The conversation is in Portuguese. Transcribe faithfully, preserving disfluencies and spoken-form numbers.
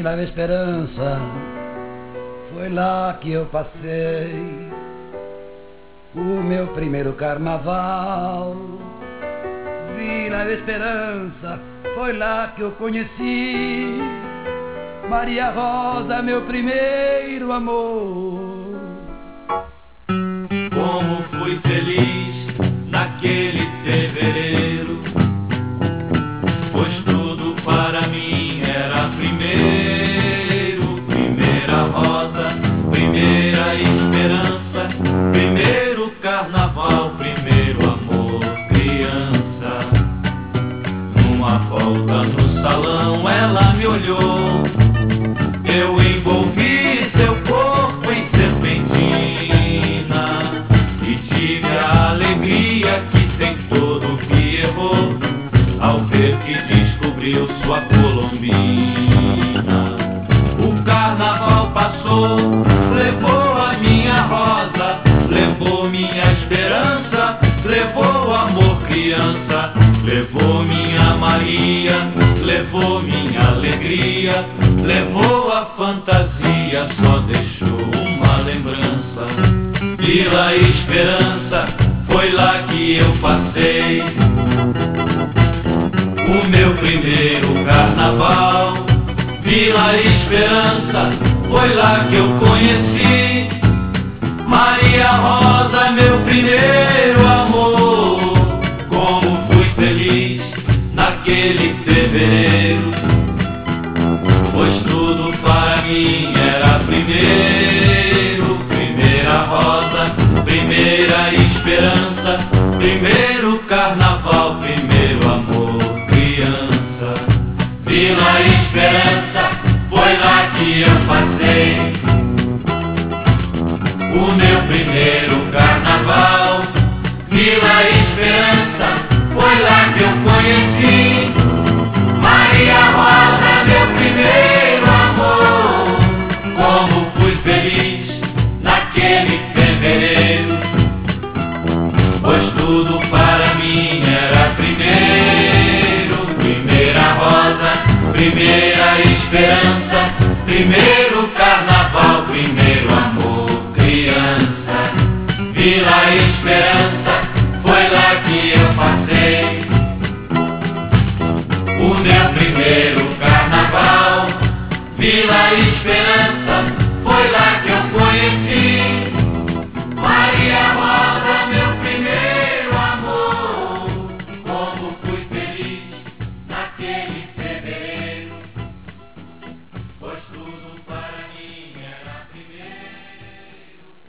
Vila Esperança, foi lá que eu passei o meu primeiro carnaval. Vila Esperança, foi lá que eu conheci Maria Rosa, meu primeiro amor. Como fui feliz naquele fevereiro, pois tudo para mim era primeiro. Primeira rosa, primeira esperança, primeiro carnaval, primeiro amor, criança. Numa volta no salão ela me olhou, eu envolvi seu corpo em serpentina e tive a alegria que tem todo que errou ao ver que descobriu sua colombina. O carnaval passou, levou a minha rosa, levou minha esperança, levou amor, criança, levou minha Maria, levou minha alegria, levou a fantasia, só deixou uma lembrança. Vila Esperança, foi lá que eu passei o meu primeiro carnaval. Vila Esperança, foi lá que eu conheci Maria Rosa, meu primeiro amor. Como fui feliz naquele fevereiro, pois tudo para mim era primeiro. Primeira rosa, primeira esperança, primeiro carnaval, primeiro amor, criança. Vila Esperança, foi lá que eu passei o meu primeiro carnaval. Vila